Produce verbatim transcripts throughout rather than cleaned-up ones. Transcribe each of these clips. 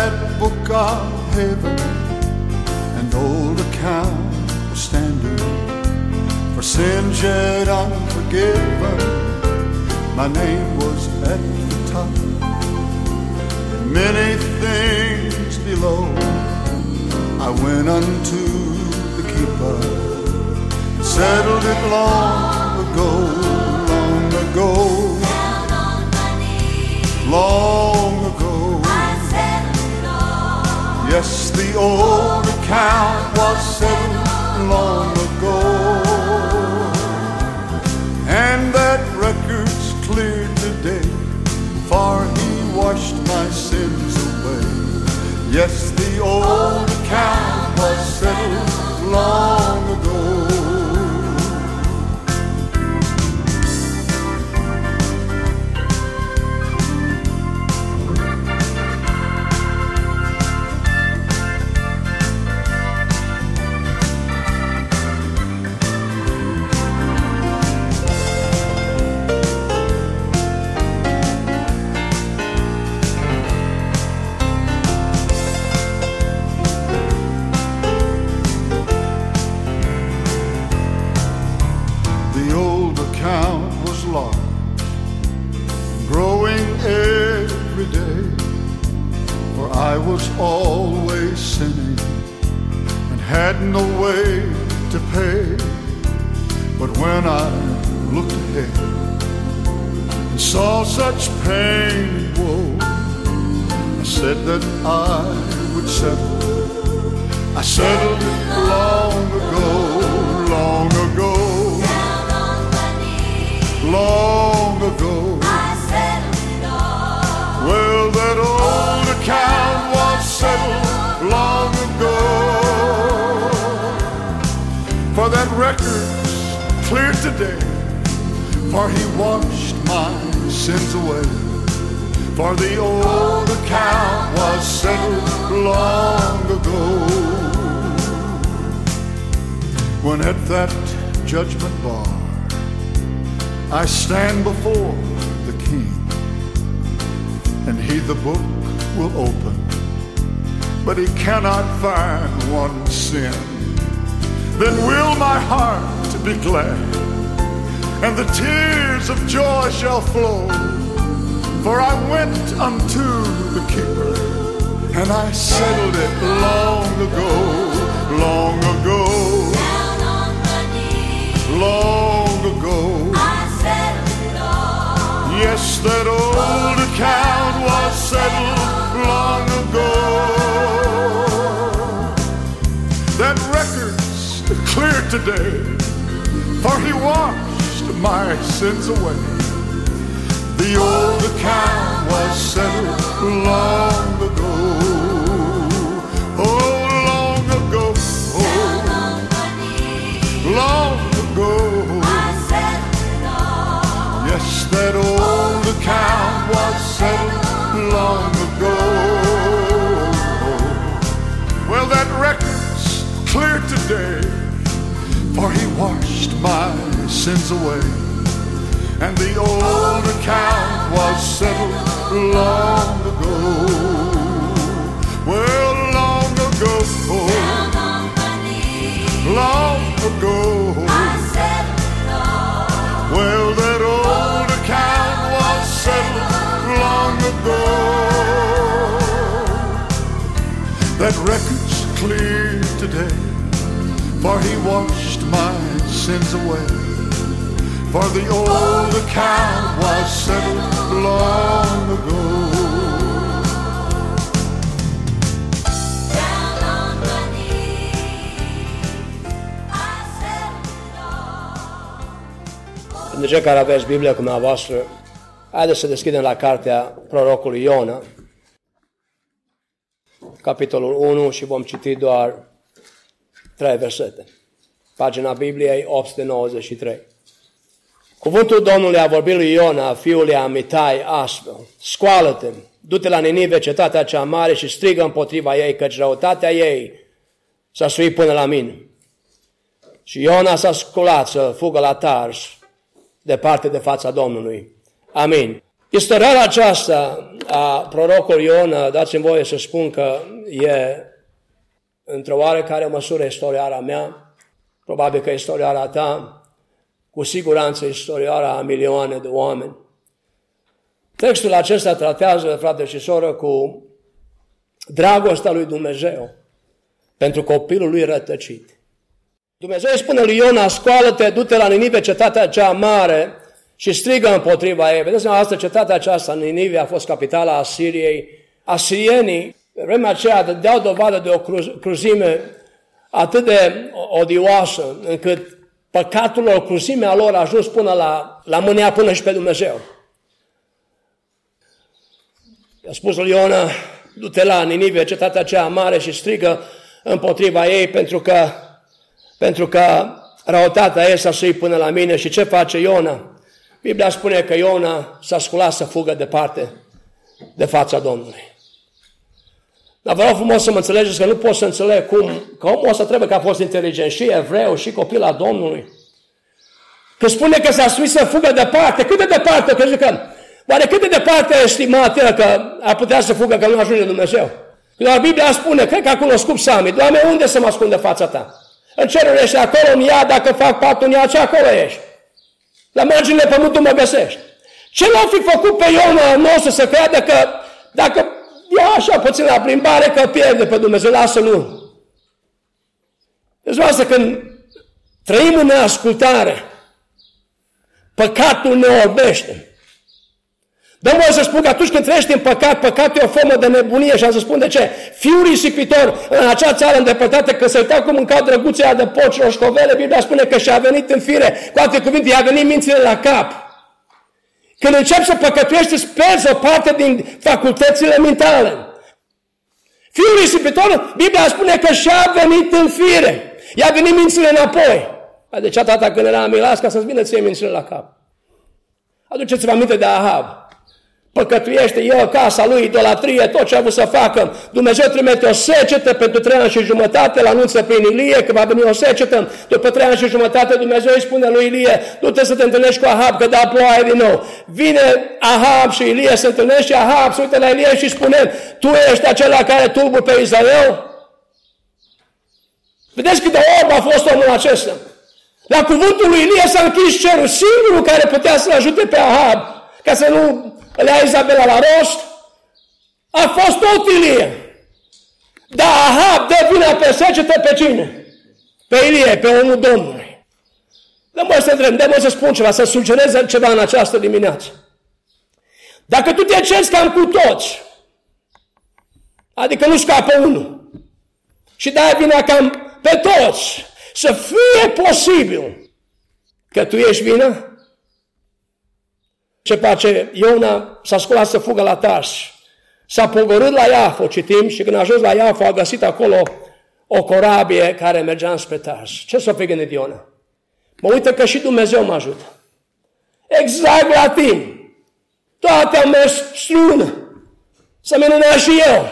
that book of heaven, an old account was standing for sins yet unforgiven. My name was at the top, and many things below. I went unto the keeper, settled it long ago, long ago, long ago. Yes, the old account was settled long ago, and that record's clear today, for he washed my sins away. Yes, the old account was settled long ago. I was always sinning and had no way to pay. But when I looked ahead and saw such pain and woe, I said that I would settle. I settled it long ago, long ago, long ago. Well, that old account was settled long ago, for that record's clear today, for he washed my sins away. For the old account was settled long ago. When at that judgment bar I stand before the King, and he the book will open, but he cannot find one sin, then will my heart be glad, and the tears of joy shall flow. For I went unto the keeper, and I settled it long ago, long ago, long ago. Yes, that old account was settled long ago. That record's clear today, for he washed my sins away. The old account was settled long ago. Oh, long ago, oh, long ago. Yes, that old account was settled long ago. Well, that record's clear today, for he washed my sins away. And the old account was settled long ago. Well, long ago, long ago. Well, that old account was settled long ago. That record's clear today, for he washed my sins away. For the old account was settled long ago. Down on my knees, I settled it all. Pentru cei care aveți Biblia cu dumneavoastră, haideți să deschidem la cartea prorocului Iona, capitolul unu, și vom citi doar trei versete. Pagina Bibliei opt sute nouăzeci și trei. Cuvântul Domnului a vorbit lui Iona, fiul lui Amitai, astfel: Scoală-te, du-te la Ninive, cetatea cea mare, și strigă împotriva ei, căci răutatea ei s-a suit până la mine. Și Iona s-a sculat să fugă la Tars, departe de fața Domnului. Amin. Istoria aceasta a prorocului Iona, dați-mi voie să spun că e într-o oarecare măsură istorioara mea, probabil că istorioara ta, cu siguranță istorioara a milioane de oameni. Textul acesta tratează, frate și soră, cu dragostea lui Dumnezeu pentru copilul lui rătăcit. Dumnezeu îi spune lui Iona, scoală-te, du-te la Ninive, cetatea cea mare, și strigă împotriva ei. Vedeți, asta, cetatea aceasta, Ninive, a fost capitala Asiriei. Asirienii, pe vremea aceea, dădeau dovadă de o cruzime atât de odioasă, încât păcatul lor, cruzimea lor a ajuns până la, la mânea până și pe Dumnezeu. I-a spus lui Iona, du-te la Ninive, cetatea cea mare, și strigă împotriva ei, pentru că, pentru că răutatea ei s-a suit până la mine. Și ce face Iona? Biblia spune că Iona s-a sculat să fugă departe de fața Domnului. Dar vreau frumos să mă înțelegeți că nu pot să înțeleg cum, că omul ăsta trebuie că a fost inteligent, și evreu, și copil al Domnului. Că spune că s-a suit să fugă departe, cât de departe? Că zică, oare cât de departe a estimat el că ar putea să fugă, că nu ajunge Dumnezeu? Doar Biblia spune, cred că a cunoscut Sami, Doamne, unde să mă ascund de fața ta? În cerul ești, acolo în iad, dacă fac patul în iad, ce acolo ești? La marginile pământului mă găsești. Ce l-a fi făcut pe Iona nostru să creadă că dacă ia așa puțin la plimbare că pierde pe Dumnezeu, lasă-l. Deci asta când trăim în neascultare, păcatul ne orbește. Dă-mi voie să spun că atunci când trăiești în păcat, păcatul e o formă de nebunie și am să spun de ce. Fiul risipitor în acea țară îndepărtată, că se uitau cum mâncau drăguția de porci roșcovele, Biblia spune că și-a venit în fire, cu alte cuvinte, i-a venit mințile la cap. Când începi să păcătuiești, îți pierzi o parte din facultățile mentale. Fiul risipitor, Biblia spune că și-a venit în fire, i-a venit mințile înapoi. De ce tata când era milas, ca să-ți vină ție mințile la cap? Aduceți-vă aminte de Ahab. Păcătuiește el, casa lui, idolatrie, tot ce a vrut să facă. Dumnezeu trimite o secetă pentru trei ani și jumătate, îl anunță prin Ilie că va veni o secetă. După trei ani și jumătate Dumnezeu îi spune lui Ilie, du-te să te întâlnești cu Ahab, că da ploaie din nou. Vine Ahab și Ilie se întâlnește și Ahab se uită la Ilie și spune, tu ești acela care tulburi pe Israel? Vedeți cât de orb a fost omul acesta. La cuvântul lui Ilie s-a închis cerul, singurul care putea să-l ajute pe Ahab, ca să nu îl ia Izabela la rost, a fost tot Ilie. Dar Ahab dă vina pe secetă pe cine? Pe Ilie, pe omul Domnului. Dă-mă să întreb, dă-mă să spun ceva, să sugerez ceva în această dimineață. Dacă tu te ceri cam cu toți, adică nu scapă unul, și dai vina cam pe toți, să fie posibil că tu ești vină? Ce face Iona? S-a sculat să fugă la Tars. S-a pogorât la Iafo, citim, și când a ajuns la Iafo a găsit acolo o corabie care mergea înspre Tars. Ce s-a fi gândit Iona? Mă uită că și Dumnezeu mă ajută. Exact la timp. Toate au mers strună. Să minunea și eu.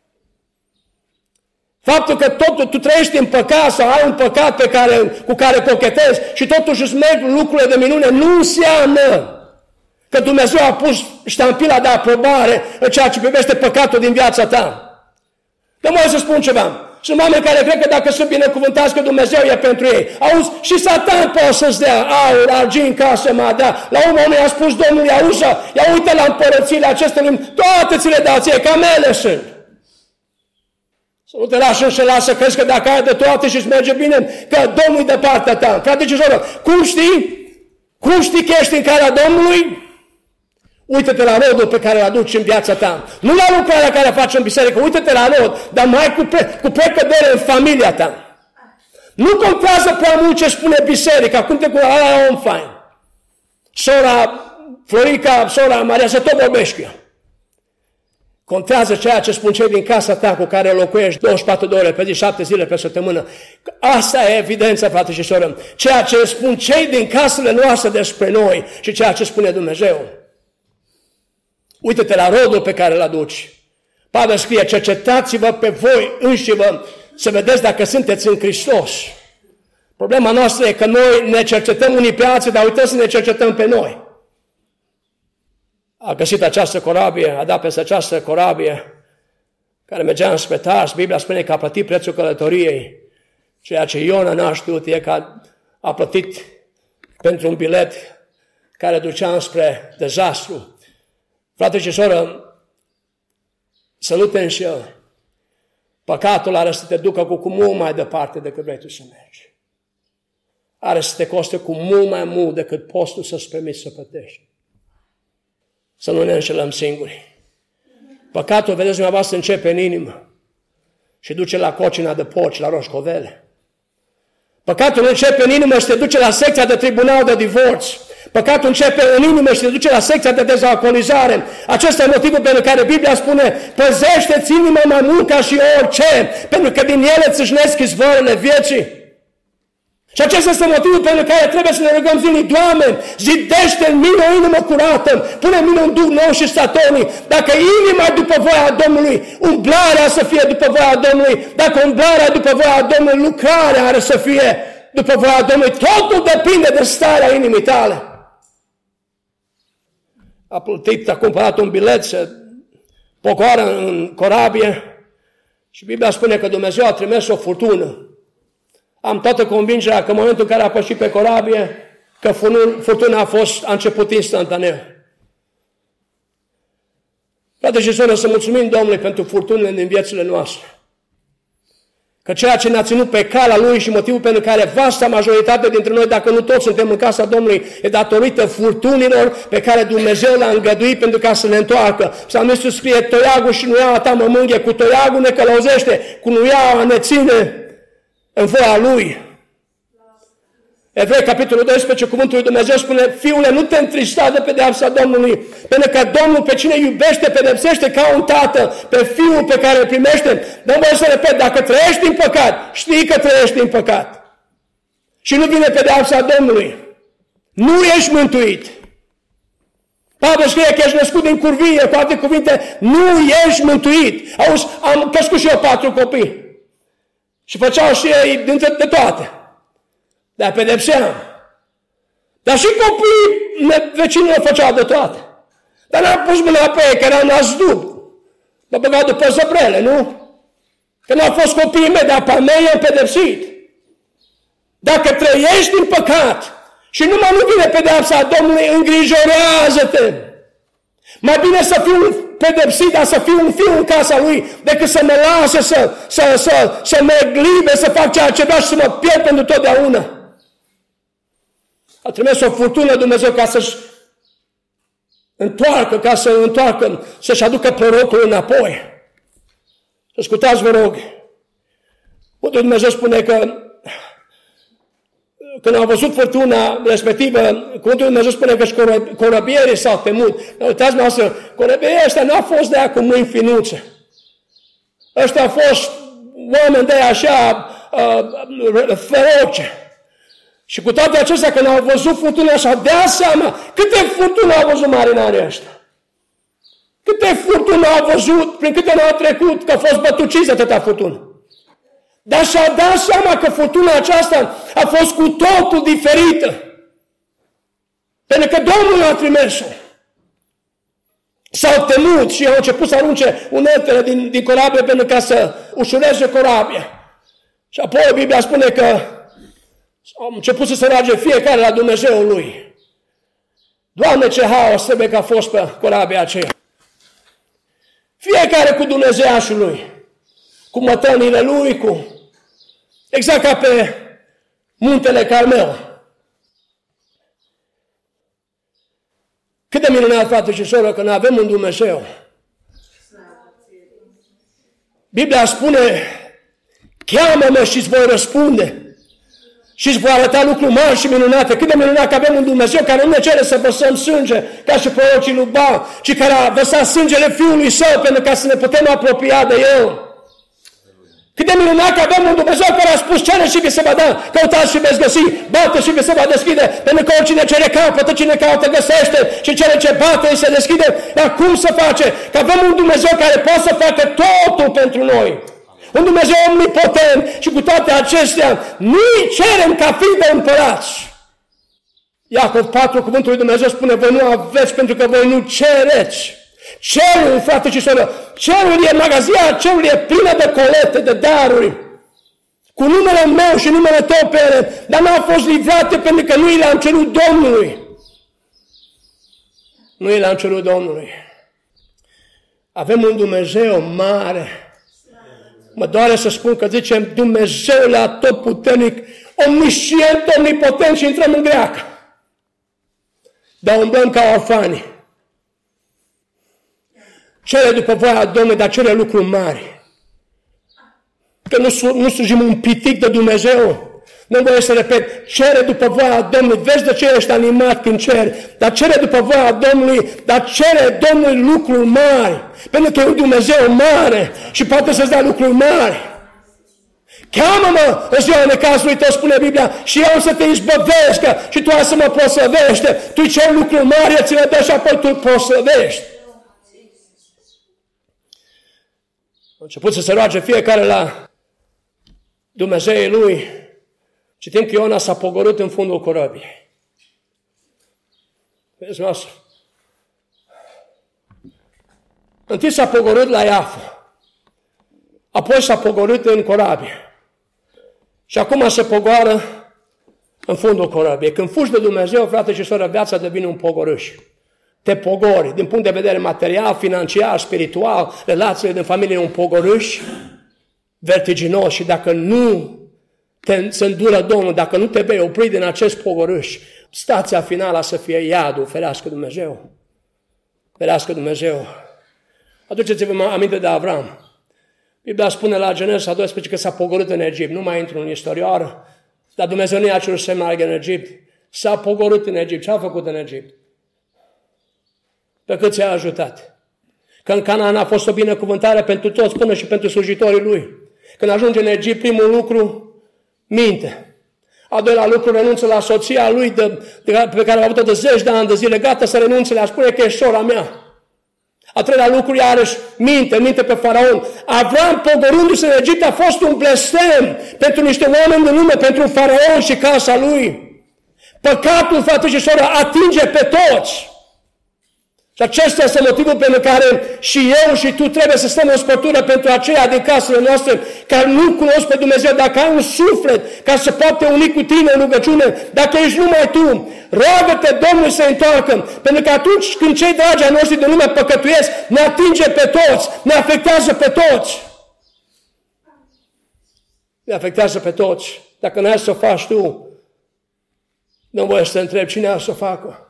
Faptul că totul, tu trăiești în păcat sau ai un păcat pe care, cu care cochetezi și totuși îți merg lucrurile de minune, nu înseamnă că Dumnezeu a pus ștampila de aprobare în ceea ce privește păcatul din viața ta. Dă-mă să spun ceva. Sunt oameni care cred că dacă sunt binecuvântați că Dumnezeu e pentru ei. Auzi, și Satan poate să-ți dea aur, argint, casă, mă dea. La un moment a spus Domnului, auzi, ia uite la împărățiile acestea, toate ți le dau ție, camele sunt. Să nu te lași înșelat să crezi că dacă ai de toate și îți merge bine, că Domnul e de partea ta. Frate și soră, cum știi? Cum știi că ești în calea Domnului? Uită-te la rodul pe care îl aduci în viața ta. Nu la lucrarea care faci în biserică, uită-te la rod, dar mai cu, pre, cu precădere în familia ta. Nu contează prea mult ce spune biserica, cum te cu ala om fain. Sora Florica, sora Maria, să tot vorbești cu ea. Contează ceea ce spun cei din casa ta cu care locuiești douăzeci și patru de ore pe zi, șapte zile pe săptămână. Asta e evidența, frate și soră. Ceea ce spun cei din casele noastre despre noi și ceea ce spune Dumnezeu. Uită-te la rodul pe care îl aduci. Pavel scrie, cercetați-vă pe voi înșivă să vedeți dacă sunteți în Hristos. Problema noastră e că noi ne cercetăm unii pe alții, dar uităm să ne cercetăm pe noi. a găsit această corabie, a dat peste această corabie care mergea înspre Tars. Biblia spune că a plătit prețul călătoriei. Ceea ce Iona n-a știut e că a plătit pentru un bilet care ducea înspre dezastru. Frate și soră, să nu te înșeli. Păcatul are să te ducă cu, cu mult mai departe decât vrei tu să mergi. Are să te coste cu mult mai mult decât poți tu să-ți permiți să plătești. Să nu ne înșelăm singuri. Păcatul, vedeți dumneavoastră, începe în inimă și duce la cocina de porci, la roșcovele. Păcatul începe în inimă și te duce la secția de tribunal de divorț. Păcatul începe în inimă și te duce la secția de dezalcoolizare. Acesta e motivul pentru care Biblia spune: păzește-ți inima mai mult ca și orice, pentru că din ele țâșnesc izvoarele vieții. Și acesta este motivul pentru care trebuie să ne rugăm zilnic: Doamne, zidește în mine o inimă curată, pune în mine un duh nou și statornic. Dacă inima e după voia Domnului, umblarea să fie după voia Domnului. Dacă umblarea e după voia Domnului, lucrarea are să fie după voia Domnului. Totul depinde de starea inimii tale. A plătit, a cumpărat un bilet, se pocoară în corabie și Biblia spune că Dumnezeu a trimis o furtună. Am toată convingerea că în momentul în care a pășit pe corabie, că furtuna a fost, a început instantaneu. Frate și soră, să mulțumim Domnului pentru furtunile din viețile noastre. Că ceea ce ne-a ținut pe calea Lui și motivul pentru care vasta majoritate dintre noi, dacă nu toți suntem în casa Domnului, e datorită furtunilor pe care Dumnezeu le-a îngăduit pentru ca să ne întoarcă. Psalmistul scrie: toiagul și nuiaua ta mă mânghe, cu toiagul ne călăuzește, cu nuiaua ne ține în voia Lui. Evrei, capitolul doisprezece, cuvântul lui Dumnezeu spune: fiule, nu te întrista de pedeapsa Domnului, pentru că Domnul pe cine iubește pedepsește ca un tată pe fiul pe care îl primește. Nu voi să repet, dacă trăiești în păcat, știi că trăiești în păcat. Și nu vine pedeapsa Domnului. Nu ești mântuit. Pavel scrie că ești născut din curvie, cu alte cuvinte, nu ești mântuit. Auzi, am crescut și eu patru copii. Și făceau și ei dintre de toate. Dar pedepseam. Dar și copiii vecinilor făceau de toate. Dar n-am pus mâna pe ei, că eram nasdub. Mă băgau după zăbrele, nu? Că n-au fost copiii mei, dar pe mei i-am pedepsit. Dacă trăiești în păcat și numai nu vine pedeapsa Domnului, îngrijorează-te. Mai bine să fiu pedepsit, dar să fiu un fiu în casa Lui, decât să mă lase să, să, să, să mă glibe, să fac ceea ce vreau și să mă pierd pentru totdeauna. A trimis o furtună Dumnezeu ca să-și întoarcă, ca să întoarcă, să-și aducă prorocul înapoi. Ascultați, vă rog. Cuvântul Dumnezeu spune că când au văzut furtuna respectivă, cuvântul Dumnezeu spune că și corăbierii s-au temut. Uitați noastră, corăbierii ăștia n-au fost de aia cu mâini finuțe. Ăștia au fost oameni de aia așa uh, feroce. Și cu toate acestea, când au văzut furtuna, și-au dea seama câte furtuni au văzut marinarii ăștia. Câte furtuni au văzut, prin câte n-au trecut, că au fost bătuciți atâta furtună. Dar și-au dat seama că furtuna aceasta a fost cu totul diferită. Pentru că Domnul a trimis-o. S-au temut și au început să arunce uneltele din, din corabie pentru ca să ușureze corabia. Și apoi Biblia spune că au început să se roage fiecare la Dumnezeul lui. Doamne, ce haos trebuie că a fost pe corabia aceea. Fiecare cu Dumnezeiașul lui. Cu mătănile lui, cu... Exact ca pe muntele Carmel. Cât de minunat, frate și soră, că noi avem un Dumnezeu. Biblia spune: cheamă-mă și îți voi răspunde și îți voi arăta lucruri mari și minunate. Cât de minunat că avem un Dumnezeu care nu ne cere să vărsăm sânge ca și prorocii lui Baal, ci care a vărsat sângele Fiului Său pentru ca să ne putem apropia de El. Cât de minunat că avem un Dumnezeu care a spus: cere și vi se va da, căutați și veți găsi, bate și vi se va deschide, pentru că oricine cere caută, cine caută găsește și cere ce bate îi se deschide. Dar cum să face? Că avem un Dumnezeu care poate să facă totul pentru noi. Un Dumnezeu omnipotent și cu toate acestea nu-i cerem ca fii de împărați. Iacov patru, cuvântul lui Dumnezeu spune, voi nu aveți pentru că voi nu cereți. Cerul, frate și soră, cerul e magazia, cerul e plină de colete, de daruri, cu numele meu și numele tău pe ele, dar n-au fost livrate pentru că nu i le-am cerut Domnului. Nu i le-am cerut Domnului. Avem un Dumnezeu mare. Mă doare să spun că zicem Dumnezeule atotputernic, omniscient, omnipotent și intrăm în greacă. Dar umblăm ca orfani. Cere după voia Domnului, dar cere lucruri mari. Că nu, nu slujim un pitic de Dumnezeu. Nu voie să repet, cere după voia Domnului, vezi de ce ești animat când ceri, dar cere după voia Domnului, dar cere Domnului lucruri mari, pentru că e un Dumnezeu mare și poate să-ți dea lucruri mari. Cheamă-mă în ziua necazului tău, spune Biblia, și eu să te izbăvesc și tu ai să mă proslăvește. Tu ceri lucruri mari, eu ți le dă și apoi tu proslăvești. A început să se roage fiecare la Dumnezeii lui. Citim că Iona s-a pogorât în fundul corăbiei. Vezi, noastră? Întâi s-a pogorât la Iafă. Apoi s-a pogorât în corabie. Și acum se pogoară în fundul corăbiei. Când fugi de Dumnezeu, frate și soră, viața devine un pogorâș. Te pogori, din punct de vedere material, financiar, spiritual, relațiile din familie, un pogorâș vertiginos. Și dacă nu te, se îndură Domnul, dacă nu te vei opri din acest pogorâș, stația finală să fie iadul, ferească Dumnezeu. Ferească Dumnezeu. Aduceți-vă aminte de Avram. Biblia spune la Genesa doisprezece că s-a pogorât în Egipt. Nu mai intru în istorioară, dar Dumnezeu nu i-a cerut să meargă în Egipt. S-a pogorât în Egipt. Ce a făcut în Egipt? Pe cât ți-a ajutat? Că în Canaan a fost o binecuvântare pentru toți, până și pentru slujitorii lui. Când ajunge în Egipt, primul lucru, minte. A doilea lucru, renunță la soția lui de, de, pe care a avut-o de zeci de ani de zile, gata să renunțe, le-a spune că e sora mea. A treilea lucru, iarăși, minte, minte pe faraon. Avram, pogorându-se în Egipt, a fost un blestem pentru niște oameni de lume, pentru faraon și casa lui. Păcatul, frate și soră, atinge pe toți. Și acesta este motivul pentru care și eu și tu trebuie să stăm în spătură pentru aceia din casele noastre care nu cunosc pe Dumnezeu, dacă ai un suflet ca să poate uni cu tine în rugăciune, dacă ești numai tu, roagă-te Domnul să întoarcă, pentru că atunci când cei dragi ai noștri de lume păcătuiesc, ne atinge pe toți, ne afectează pe toți. Ne afectează pe toți. Dacă n-ai să o faci tu, nu voi să te întreb cine ai să o facă.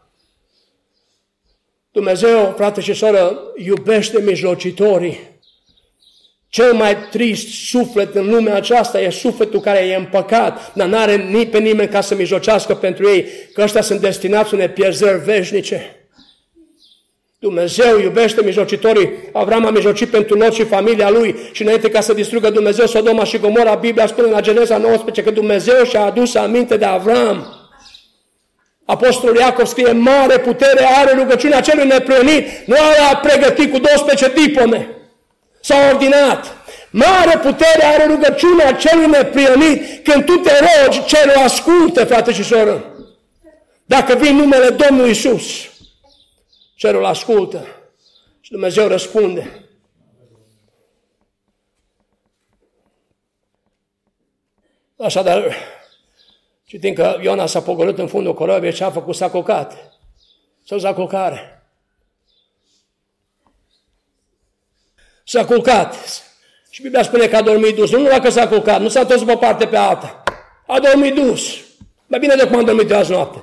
Dumnezeu, frate și soră, iubește mijlocitorii. Cel mai trist suflet în lumea aceasta e sufletul care e împăcat, dar n-are ni pe nimeni ca să mijlocească pentru ei, că ăștia sunt destinați unei pierzări veșnice. Dumnezeu iubește mijlocitorii. Avram a mijlocit pentru Lot și familia lui și înainte ca să distrugă Dumnezeu Sodoma și Gomora, Biblia spune la Genesa nouăsprezece că Dumnezeu și-a adus aminte de Avram. Apostolul Iacov scrie, mare putere are rugăciunea celui neprionit, nu a pregătit cu douăsprezece diplome. S-a ordinat. Mare putere are rugăciunea celui neprionit. Când tu te rogi, cerul ascultă, frate și soră. Dacă vii numele Domnului Iisus, cerul ascultă și Dumnezeu răspunde. Așadar, citim că Iona s-a pogorât în fundul corăbiei, ce a făcut? S-a culcat. S-a dus la culcare. S-a culcat. Și Biblia spune că a dormit dus. Nu numai că s-a culcat, nu s-a întors pe o parte pe alta. A dormit dus. Mai bine de cum am dormit de azi noapte.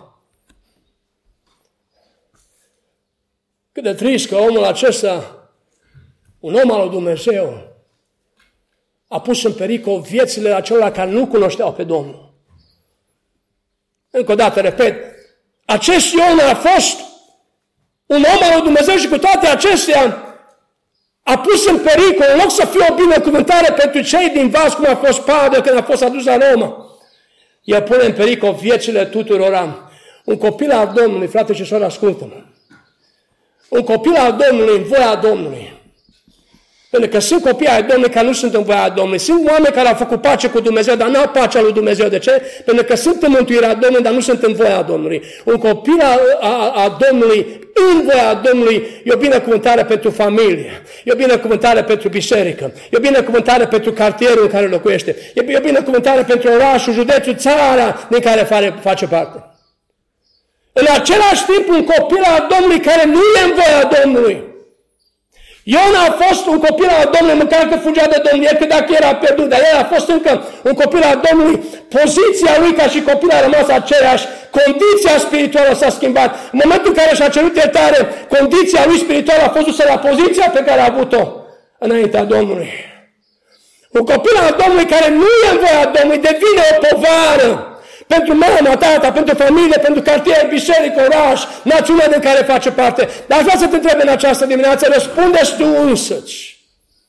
Cât de trist că omul acesta, un om al lui Dumnezeu, a pus în pericol viețile acelora care nu cunoșteau pe Domnul. Încă o dată, repet, acest Iona a fost un om al lui Dumnezeu și cu toate acestea a pus în pericol, în loc să fie o binecuvântare pentru cei din vas, cum a fost Pavel când a fost adus la Roma. El pune în pericol viețile tuturora. Un copil al Domnului, frate și soră, ascultă-mă. Un copil al Domnului, în voia Domnului, Pentru că sunt copii ai Domnului care nu sunt în voia Domnului. Sunt oameni care au făcut pace cu Dumnezeu, dar n-au pacea lui Dumnezeu. De ce? Pentru că sunt în mântuirea Domnului, dar nu sunt în voia Domnului. Un copil a, a, a Domnului, în voia Domnului, e o binecuvântare pentru familie, e o binecuvântare pentru biserică, e o binecuvântare pentru cartierul în care locuiește, e o binecuvântare pentru orașul, județul, țara din care face parte. În același timp, un copil al Domnului care nu e în voia Domnului. Iona a fost un copil al Domnului, măcar că fugea de Domnul, el că dacă era pierdut, dar el a fost încă un copil al Domnului, poziția lui ca și copil a rămas aceeași, condiția spirituală s-a schimbat. În momentul în care și-a cerut iertare, condiția lui spirituală a fost dusă la poziția pe care a avut-o înaintea Domnului. Un copil al Domnului care nu e în voia Domnului devine o povară pentru mama, tata, pentru familie, pentru cartier, biserică, oraș, națiunea din care face parte. Dar aș vrea să te întreb în această dimineață, răspunde-ți tu însăți.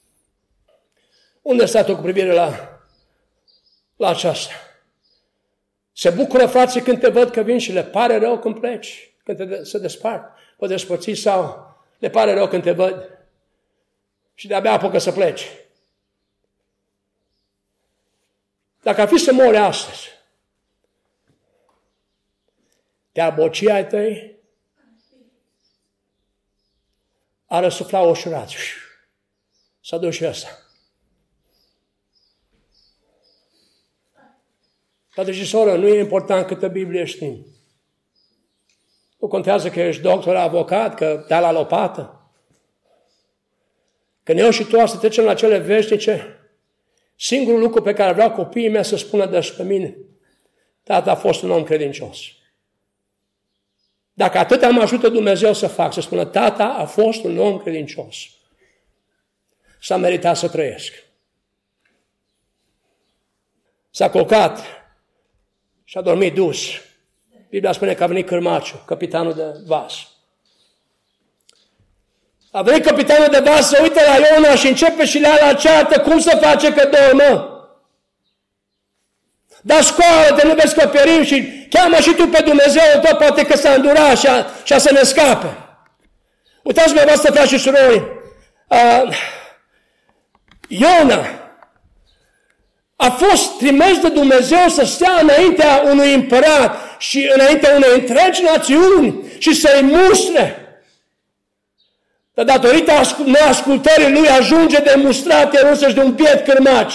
Unde stai tu cu privire la, la aceasta? Se bucură frații când te văd că vin și le pare rău când pleci, când te, se despart, vă despărțiți sau le pare rău când te văd și de-abia apucă să pleci. Dacă ar fi să mori astăzi, te-ar boci ai tăi, ar răsufla ușurat. S-a dus și ăsta. Frate și soră, nu e important câtă Biblie știm. Nu contează că ești doctor, avocat, că dai la lopată. Când eu și tu să trecem la cele veșnice, singurul lucru pe care vreau copiii mei să spună despre mine, tata a fost un om credincios. Dacă atât am ajută Dumnezeu să fac, să spună, tata a fost un om credincios. S-a meritat să trăiesc. S-a culcat și a dormit dus. Biblia spune că a venit Cârmaciu, capitanul de vas. A venit capitanul de vas să uite la Iona și începe și le la ceartă cum să face că dormă. Dar scoală-te, nu vezi că perim și cheamă și tu pe Dumnezeu, tot poate că s-a îndurat și a, și a să ne scape. Uitați-vă, voastră, frați și surori, uh, Iona a fost trimis de Dumnezeu să stea înaintea unui împărat și înaintea unei întregi națiuni și să-i mustre. Dar datorită neascultării lui ajunge de mustrat el însăși de un biet cârmaci.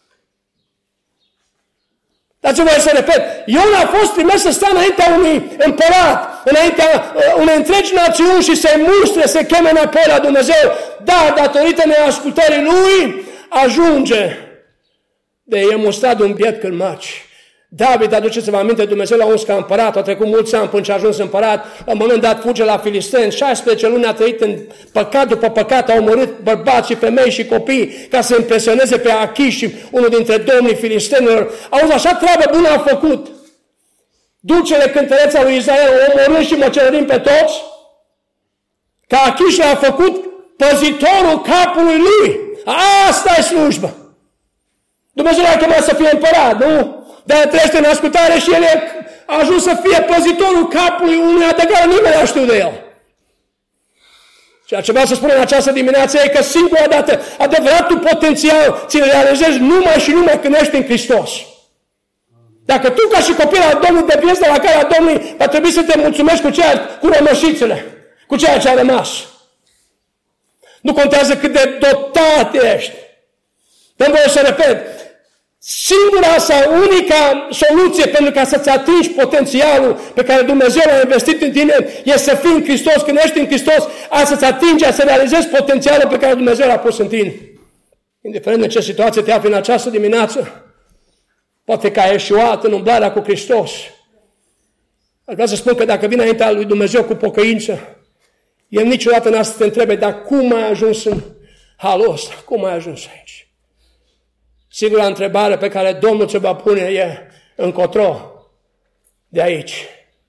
Dați-vă voie să repet, Iona a fost trimis să stea înaintea unui împărat, înaintea uh, unei întregi națiuni și să-i mustre, să cheme înapoi la Dumnezeu. Dar datorită neascultării lui ajunge de e mustrat de un biet cârmaci. David, aduceți-vă aminte, Dumnezeu l-a uns ca împărat, a trecut mulți ani până ce a ajuns împărat, la un moment dat fuge la filisteni, șaisprezece luni a trăit în păcat după păcat, a omorât bărbați și femei și copii ca să impresioneze pe Achish, unul dintre domnii filistenilor. Auzi, așa treabă bună a făcut. Dulcele cântăreța lui Israel, omorând și măcelărind pe toți, ca Achish l-a făcut păzitorul capului lui. Asta e slujbă. Dumnezeu l-a chemat să fie împărat, nu? Dar trăiește în ascultare și el a ajuns să fie păzitorul capului unuia de care nimeni nu știu de el. Ceea ce vreau să spun în această dimineață e că singura dată adevăratul potențial ți-l realizezi numai și numai când ești în Hristos. Dacă tu ca și copil al Domnului deviezi de la calea Domnului, va trebui să te mulțumești cu, ceea, cu rămășițele, cu ceea ce a rămas. Nu contează cât de dotat ești. Dăm voie să repet, singura sau unica soluție pentru ca să-ți atingi potențialul pe care Dumnezeu l-a investit în tine este să fii în Hristos. Când ești în Hristos, a să-ți atingi, a să realizezi potențialul pe care Dumnezeu l-a pus în tine. Indiferent de ce situație te afli în această dimineață, poate că ai eșuat în umblarea cu Hristos. Aș vrea să spun că dacă vine înaintea lui Dumnezeu cu pocăință, El niciodată n-a să te întrebe, dar cum ai ajuns în halul ăsta? Cum ai ajuns aici? Singura întrebare pe care Domnul ți-o va pune e încotro de aici.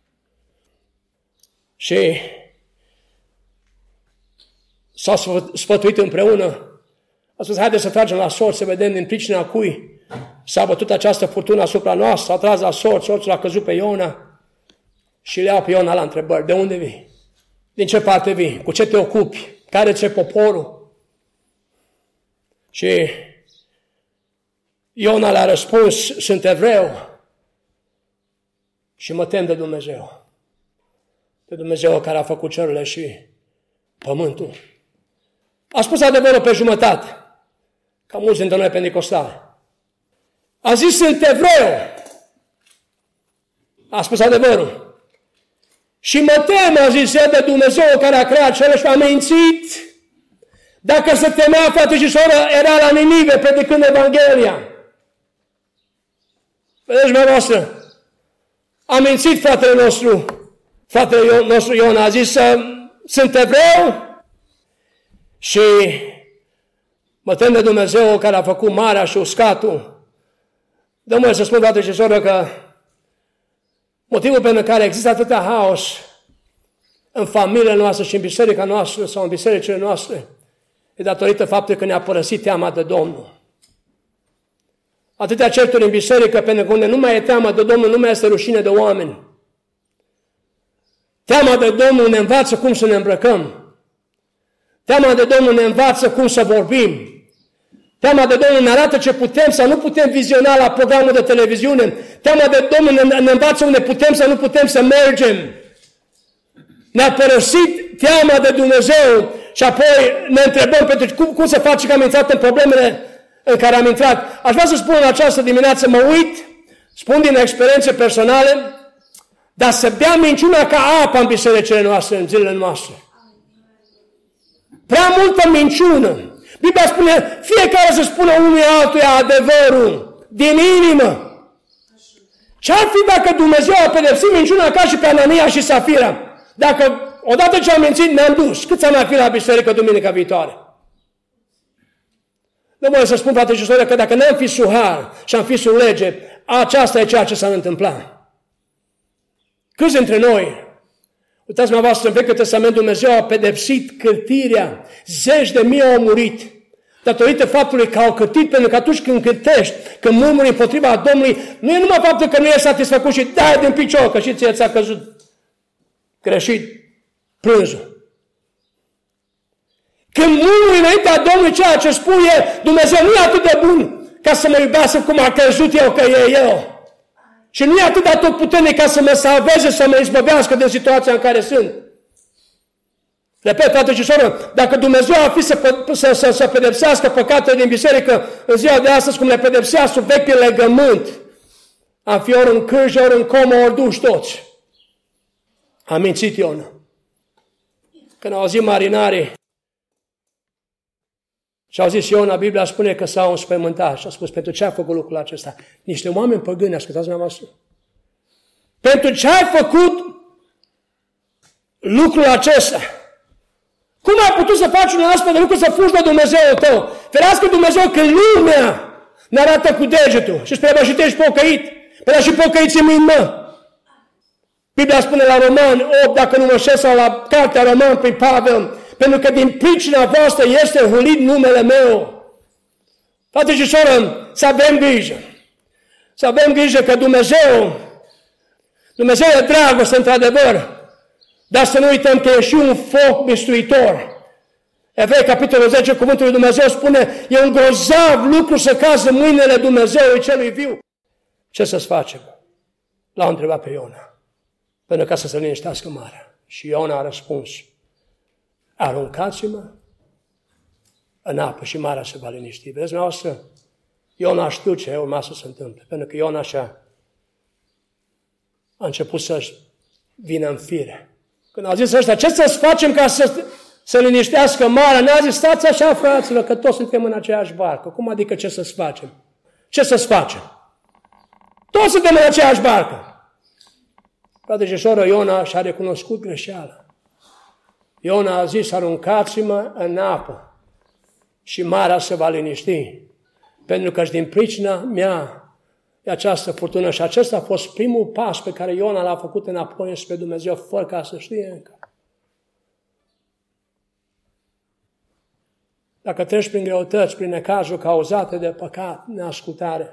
Și s-au sfătuit împreună. A spus, haideți să tragem la sorți, să vedem din pricina cui s-a bătut această furtună asupra noastră. S-a tras la sorți, sorțul a căzut pe Iona și le iau pe Iona la întrebări. De unde vii? Din ce parte vii? Cu ce te ocupi? Care ți-e poporul? Și Iona le-a răspuns, sunt evreu și mă tem de Dumnezeu. De Dumnezeu care a făcut cerurile și pământul. A spus adevărul pe jumătate, ca mulți dintre noi pentecostali. A zis, sunt evreu. A spus adevărul. Și mă tem, a zis el, de Dumnezeu care a creat cerul și a mințit. Dacă se temea, frate și soră, era la Ninive, predicând Evanghelia. Vedeți, mea voastră, a mințit fratele nostru, fratele nostru Iona, a zis, sunt evreu și mă tem de Dumnezeu care a făcut marea și uscatul. Dă-mă să spun, frate și soră, că motivul pentru care există atâta haos în familiile noastre și în biserica noastră sau în bisericile noastre e datorită faptului că ne-a părăsit teama de Domnul. Atâtea certuri în biserică, pentru că unde nu mai e teama de Domnul, nu mai este rușine de oameni. Teama de Domnul ne învață cum să ne îmbrăcăm. Teama de Domnul ne învață cum să vorbim. Teama de Domnul ne arată ce putem sau nu putem viziona la programul de televiziune. Teama de Domnul ne, ne învață unde putem sau nu putem să mergem. Ne-a părăsit teama de Dumnezeu și apoi ne întrebăm pentru cum, cum să facem că am intrat în problemele în care am intrat. Aș vrea să spun în această dimineață, mă uit, spun din experiențe personale, dar să bea minciuna ca apa în bisericile noastre, în zilele noastre. Prea multă minciună. Biblia spune, fiecare să spună unui altuia adevărul, din inimă. Ce-ar fi dacă Dumnezeu a pedepsit minciuna ca și pe Anania și Safira? Dacă odată ce am mințit, ne-am dus. Cât să mai fi la biserică duminica viitoare? Nu voi să spun, frate și soră, că dacă n-am fi suhar și am fi sub lege, aceasta e ceea ce s-a întâmplat. Câți dintre noi, uitați-mă voastră, în Vechiul Testament Dumnezeu a pedepsit cârtirea, zeci de mii au murit, datorită faptului că au cârtit, pentru că atunci când cârtești, când murmuri împotriva Domnului, nu e numai faptul că nu e satisfăcut și dai din picior, că și ție ți-a căzut greșit prânzul. Când murmuri înaintea Domnului ceea ce spune, Dumnezeu nu e atât de bun ca să mă iubească cum a crezut eu că e eu. Și nu e atât de atotputernic ca să mă salveze, să mă izbăvească de situația în care sunt. Repet, frate și soră, dacă Dumnezeu ar fi să, să, să, să pedepsească păcatele din biserică în ziua de astăzi, cum le pedepsea sub vechiul legământ, am fi ori în cârjă, ori în comă, ori duși toți. Am mințit Iona. Când au auzit marinarii și au zis Iona, Biblia spune că s-au înspăimântat și a spus, pentru ce ai făcut lucrul acesta? Niște oameni păgâni, ascultați dumneavoastră. Pentru ce ai făcut lucrul acesta? Cum ai putut să faci un astfel de lucru să fugi de Dumnezeu tău? Ferească Dumnezeu când lumea ne arată cu degetul și spune, bă, și te ești pocăit. Păi dar și pocăiți mâini, mă. Biblia spune la Romani opt, dacă nu mă șez, sau la cartea Roman prin Pavel, pentru că din pricina voastră este hulit numele meu. Frate și soră, să avem grijă. Să avem grijă că Dumnezeu, Dumnezeu e dragoste, într-adevăr, dar să nu uităm că e și un foc mistuitor. Evrei, capitolul zece, cuvântul lui Dumnezeu spune, e un grozav lucru să cazi în mâinile Dumnezeului celui viu. Ce să-ți facem? L-a întrebat pe Iona. Pentru ca să se liniștească marea. Și Iona a răspuns, aruncați-mă în apă și marea se va liniști. Vedeți, noastră, Iona știu ce urma să se întâmple. Pentru că Iona așa a început să-și vină în fire. Când a zis ăștia, ce să-ți facem ca să se liniștească marea? Ne-a zis, stați așa, fraților, că toți suntem în aceeași barcă. Cum adică ce să-ți facem? Ce să-ți facem? Toți suntem în aceeași barcă. Frate și soră, Iona și-a recunoscut greșeala. Iona a zis, aruncați-mă în apă și marea se va liniști. Pentru că și din pricina mea e această furtună. Și acesta a fost primul pas pe care Iona l-a făcut înapoi spre Dumnezeu, fără ca să știe încă. Dacă treci prin greutăți, prin necazuri cauzate de păcat, neascultare,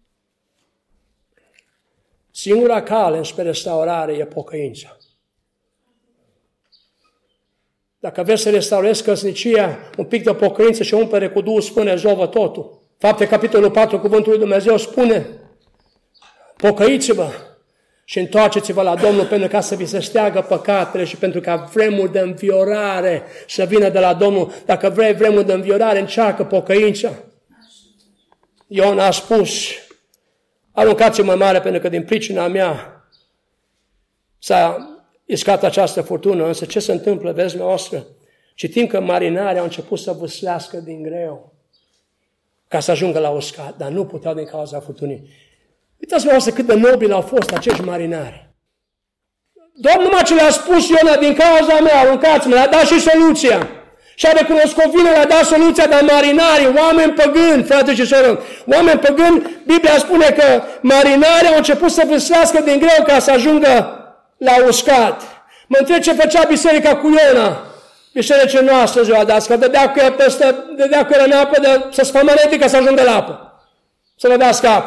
singura cale înspre restaurare e pocăința. Dacă vreți să restaurezi căsnicia, un pic de pocăință și umplere cu Duhul Sfânt rezolvă totul. Fapte, capitolul patru, cuvântul lui Dumnezeu spune: pocăiți-vă și întoarceți-vă la Domnul pentru ca să vi se steagă păcatele și pentru ca vremuri de înviorare să vină de la Domnul. Dacă vrei vremuri de înviorare, încearcă pocăința. Ion a spus: aruncați-mă mare pentru că din pricina mea s-a iscat această furtună. Însă ce se întâmplă, vezi noastră? Citim că marinarii au început să vâslească din greu ca să ajungă la uscat, dar nu puteau din cauza furtunii. Uitați-vă cât de nobili au fost acești marinari. Doar numai ce le-a spus Iona, din cauza mea, aruncați-mă, le-a dat și soluția. Și a recunoscut vina, le-a dat soluția, dar marinarii, oameni păgâni, frate și soră, oameni păgâni, Biblia spune că marinarii au început să vâslească din greu ca să ajungă la uscat. Mă întreb ce făcea biserica cu Iona, biserica noastră ziua de azi, că dădea cu el peste, dădea cu el în apă, de, să sfămărete ca să ajungă la apă, să le dea scapă.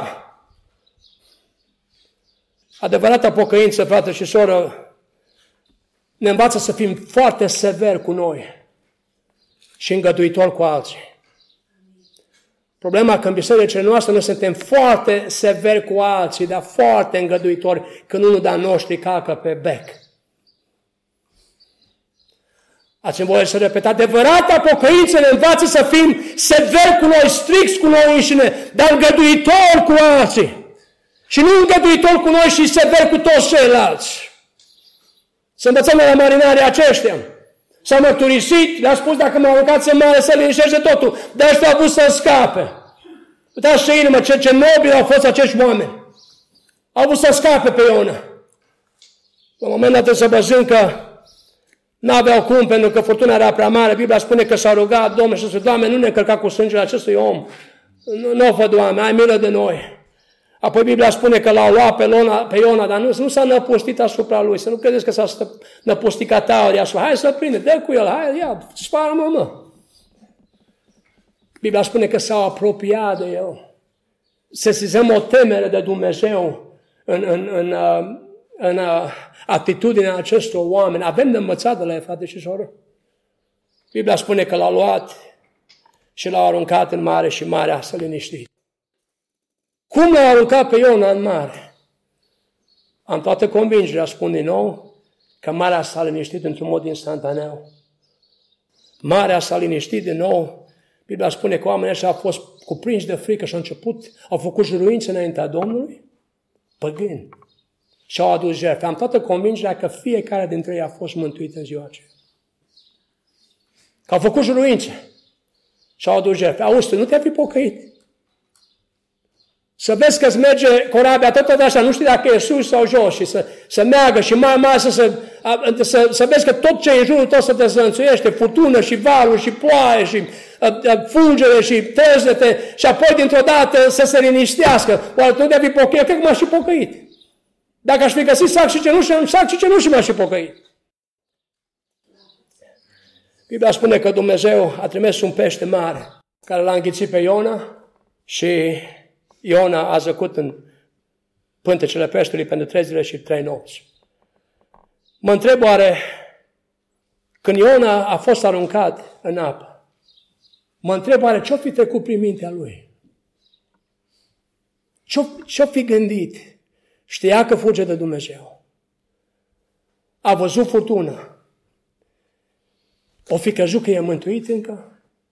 Adevărata pocăință, frate și soră, ne învață să fim foarte severi cu noi și îngăduitori cu alții. Problema că în bisericile noastre noi suntem foarte severi cu alții, dar foarte îngăduitori când unul de-a noștri calcă pe bec. Ați voie să repet, adevărata pocăință ne învață să fim severi cu noi, stricți cu noi înșine, dar îngăduitori cu alții. Și nu îngăduitori cu noi și severi cu toți ceilalți. Să învățăm la marinarii aceștia. S-au mărturisit, le-a spus: dacă mă aruncați în mare, să liniștește totul. Dar ăștia au vrut să scape. Uitați ce inimă, ce, ce nobili au fost acești oameni. Au vrut să scape pe Iona. La un moment dat să văzând că n-aveau cum, pentru că furtuna era prea mare. Biblia spune că s-a rugat Domnul și a spus: Doamne, nu ne încărca cu sângele acestui om. Nu, nu o fă, Doamne, ai milă de noi. Apoi Biblia spune că l-au luat pe, Lona, pe Iona, dar nu, nu s-a năpustit asupra lui. Să nu credeți că s-a năpustit ca taurii asupra. Hai să prinde, dă cu el, hai, ia, spară-mă, mă. Biblia spune că s-au apropiat de el. Să sesizăm o temere de Dumnezeu în, în, în, în, în atitudinea acestor oameni. Avem de învățat de la ei, frate și soră. Biblia spune că l-au luat și l-au aruncat în mare și marea s-a liniștit. Cum l-a aruncat pe Iona în mare? Am toată convingerea, spun din nou, că marea s-a liniștit într-un mod instantaneu. Marea s-a liniștit din nou. Biblia spune că oamenii ăștia au fost cuprinși de frică și au început, au făcut juruințe înaintea Domnului, păgâni, și au adus jertfe. Am toată convingerea că fiecare dintre ei a fost mântuit în ziua aceea. Că au făcut juruințe și au adus jertfe. Auzi, nu te-ai fi pocăit? Să vezi că-ți merge corabia tot așa, nu știi dacă e sus sau jos, și să, să meargă și mai mai să, să, să, să vezi că tot ce e în jurul tău se dezlănțuiește, furtună și valuri și ploaie și fulgere și trezete, și apoi dintr-o dată să se liniștească. Oare tu de-ai fi pocăit? Cred că m-aș fi pocăit. Dacă aș fi găsit sac și cenușă, în sac și cenușă m-aș fi pocăit. Biblia spune că Dumnezeu a trimis un pește mare care l-a înghițit pe Iona și Iona a zăcut în pântecele peștelui pentru trei zile și trei nopți. Mă întreb oare, când Iona a fost aruncat în apă, mă întreb oare ce-o fi trecut prin mintea lui? Ce-o, ce-o fi gândit? Știa că fuge de Dumnezeu. A văzut furtună. O fi crezut că e mântuit încă?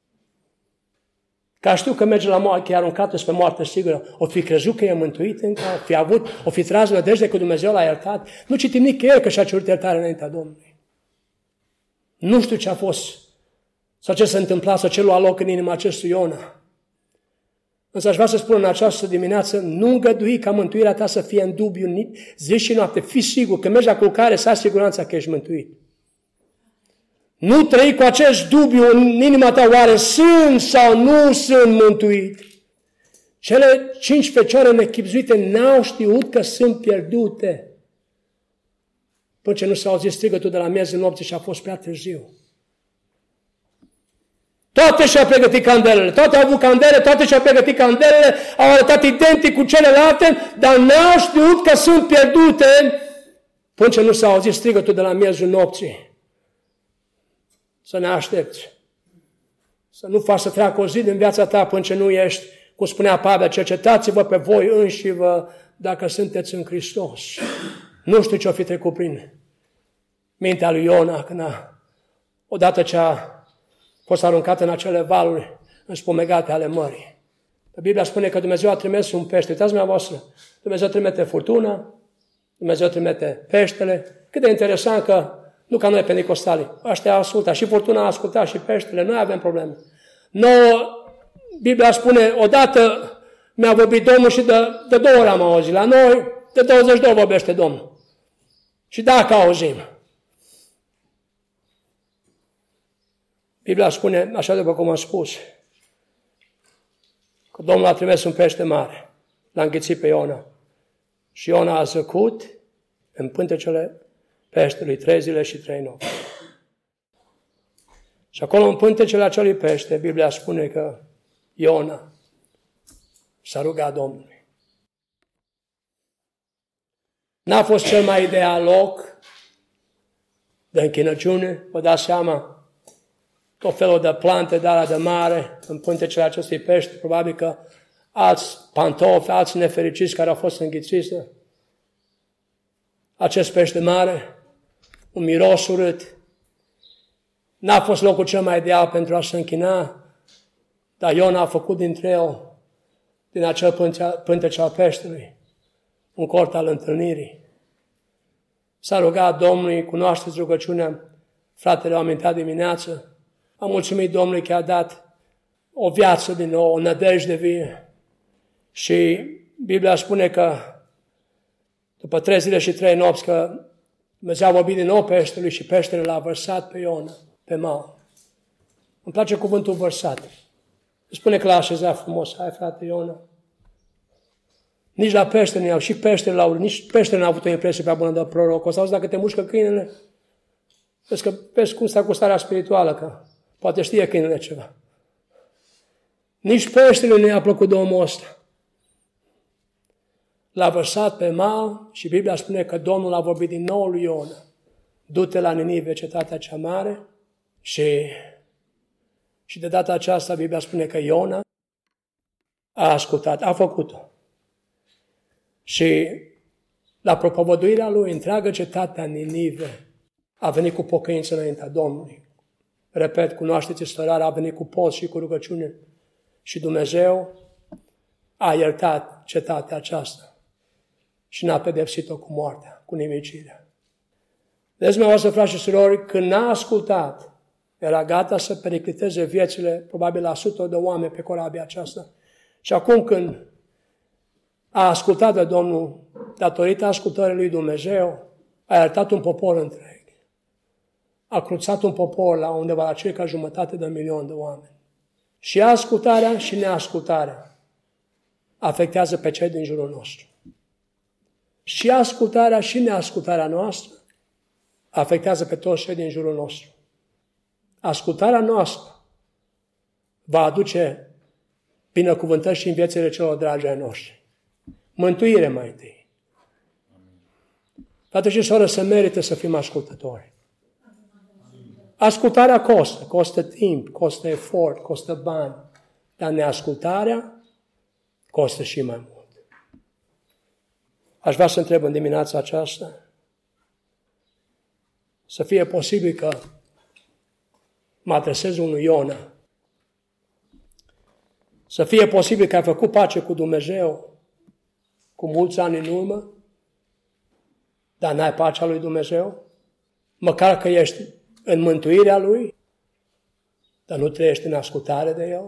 Că știu că merge la moarte, că e aruncată spre moarte sigură. O fi crezut că e mântuit încă? O fi avut, o fi tras nădejde că Dumnezeu l-a iertat? Nu citim nicăieri că și-a cerut iertare înaintea Domnului. Nu știu ce a fost sau ce s-a întâmplat sau ce lua loc în inima acestui Iona. Însă aș vrea să spun în această dimineață, nu îngădui ca mântuirea ta să fie în dubiu zi și noapte. Fii sigur că mergi la culcare să ai siguranța că ești mântuit. Nu trăi cu acest dubiu în inima ta, oare sunt sau nu sunt mântuit. Cele cinci fecioare nechibzuite n-au știut că sunt pierdute. Până ce nu s-a auzit strigătul de la miezul nopții și a fost prea târziu. Toate și-au pregătit candelele, toate au avut candele, toate și-au pregătit candelele, au arătat identic cu celelalte, dar n-au știut că sunt pierdute până ce nu s-a auzit strigătul de la miezul nopții. să ne aștepți. Să nu faci să treacă o zi din viața ta până ce nu ești, cum spunea Pavel, cercetați-vă pe voi înși-vă dacă sunteți în Hristos. Nu știu ce-o fi trecut prin mintea lui Iona când a, odată ce a fost aruncat în acele valuri înspumegate ale mării. Biblia spune că Dumnezeu a trimis un pește. Uitați dumneavoastră, Dumnezeu trimite furtuna, Dumnezeu trimite peștele. Cât de interesant că, nu ca noi pentecostali, ăștia ascultă, și furtuna a ascultat și peștele, noi avem probleme. Nouă, Biblia spune, odată mi-a vorbit Domnul și de, de două ori am auzit. La noi, de douăzeci de ori vorbește Domnul. Și dacă auzim. Biblia spune, așa după cum am spus, că Domnul a trimis un pește mare, l-a înghițit pe Iona. Și Iona a zăcut în pântecele peștelui trei zile și trei nopți. Și acolo în pântecele acelui pește, Biblia spune că Iona s-a rugat Domnului. N-a fost cel mai ideal loc de închinăciune, vă dați seama, tot felul de plante de alea de mare în pântecele acestui pește, probabil că alți pantofi, alți nefericiți care au fost înghițiți. Acest pește mare, un miros urât, n-a fost locul cel mai ideal pentru a se închina, dar Iona a făcut dintre el, din acel pântece al peștelui, un cort al întâlnirii. S-a rugat Domnului, cunoașteți rugăciunea, fratele o amintea dimineață, a mulțumit Domnului că a dat o viață din nou, o nădejde vie. Și Biblia spune că după trei zile și trei nopți că Dumnezeu a vorbit din nou peștelui și peștele l-a vărsat pe Iona, pe mal. Îmi place cuvântul vărsat. Spune că l-a așezat frumos. Hai, frate Iona. Nici la pește nu iau. Și peștele l-au, nici peștele n-a avut o impresie prea bună de proroc. O să auzi dacă te mușcă câinele. Vezi că vezi cum stă cu starea spirituală, că poate știe câinele ceva. Nici peștele nu i-a plăcut de omul ăsta. L-a vărsat pe mal și Biblia spune că Domnul a vorbit din nou lui Iona. Du-te la Ninive, cetatea cea mare, și, și de data aceasta Biblia spune că Iona a ascultat, a făcut-o. Și la propovăduirea lui, întreagă cetatea Ninive a venit cu pocăință înaintea Domnului. Repet, cunoașteți istorarea, a venit cu post și cu rugăciune. Și Dumnezeu a iertat cetatea aceasta și n-a pedepsit-o cu moartea, cu nimicirea. Deci, dumneavoastră, frați și surori, când n-a ascultat, era gata să pericliteze viețile, probabil la sute de oameni pe corabia aceasta. Și acum când a ascultat de Domnul, datorită ascultării lui Dumnezeu, a iertat un popor întreg. A cruțat un popor la undeva la circa jumătate de milion de oameni. Și ascultarea și neascultarea afectează pe cei din jurul nostru. Și ascultarea și neascultarea noastră afectează pe toți cei din jurul nostru. Ascultarea noastră va aduce binecuvântări și în viețile celor dragi ai noștri. Mântuire mai întâi. Frate și soră, se merită să fim ascultători. Ascultarea costă, costă timp, costă efort, costă bani, dar neascultarea costă și mai mult. Aș vrea să întreb în dimineața aceasta, să fie posibil că mă adresez unui Iona, să fie posibil că ai făcut pace cu Dumnezeu cu mulți ani în urmă, dar n-ai pacea lui Dumnezeu, măcar că ești în mântuirea Lui, dar nu trăiești în ascultare de El?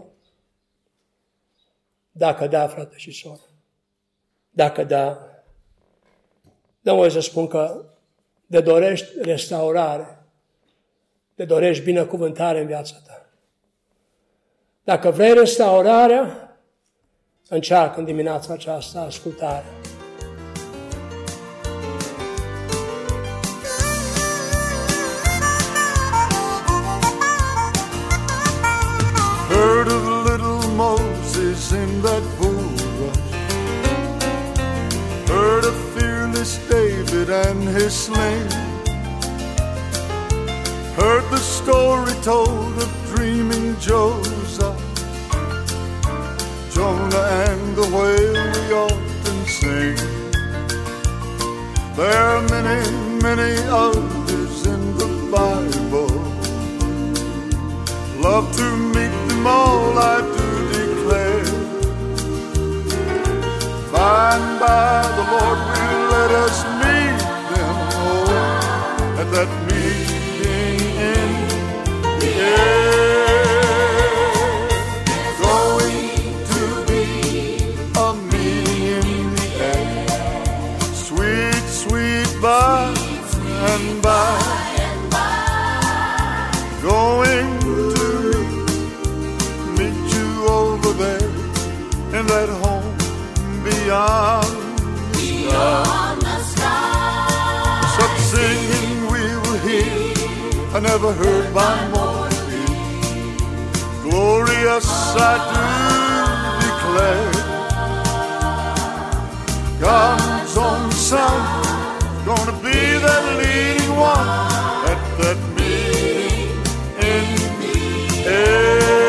Dacă da, frate și soră, dacă da, dă voi să spun că de dorești restaurare, de dorești binecuvântare în viața ta. Dacă vrei restaurarea, încearcă în dimineața aceasta ascultarea. Heard of little Moses in that bulrush. Heard of fearless David and his sling. Heard the story told of dreaming Joseph, Jonah and the whale we often sing. There are many, many others in the Bible. Love to meet them all, I do declare. By and by the Lord will let us meet them all at that meeting in the air. Going to be a meeting in the air. Sweet, sweet by and by. Going to meet you over there in that home beyond the sky. Such singing we will hear, I never heard by morning. Glorious I do declare. God's own Son, gonna be that leading one at that meeting in the air.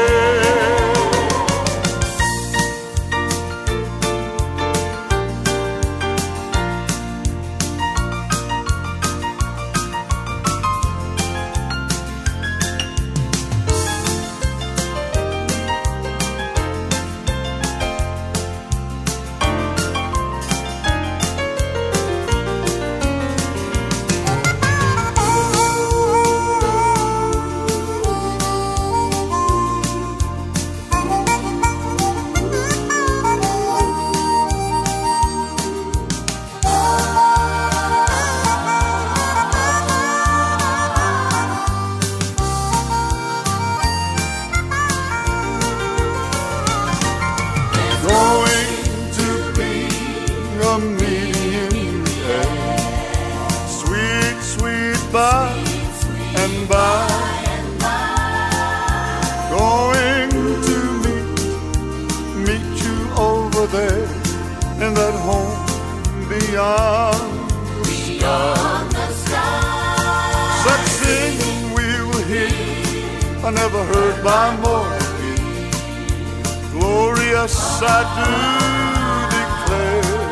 I never heard by morning. Glorious I do declare.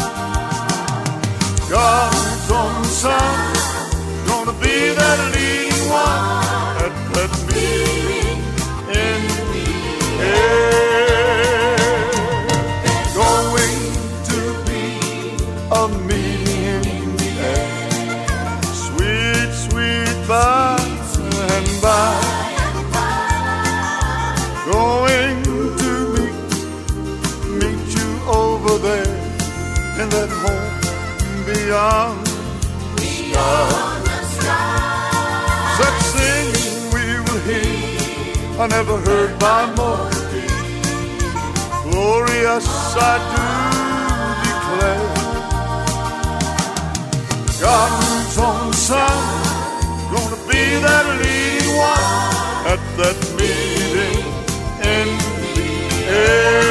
God's own Son, gonna be that leading one at that meeting in the air. Going to be a meeting in the air. Sweet, sweet by and by. Going to meet, meet you over there in that home beyond the sky. Such singing we will hear, I never heard by morning. Glorious I do declare. God's own Son, gonna be that leading one at that meeting in the air.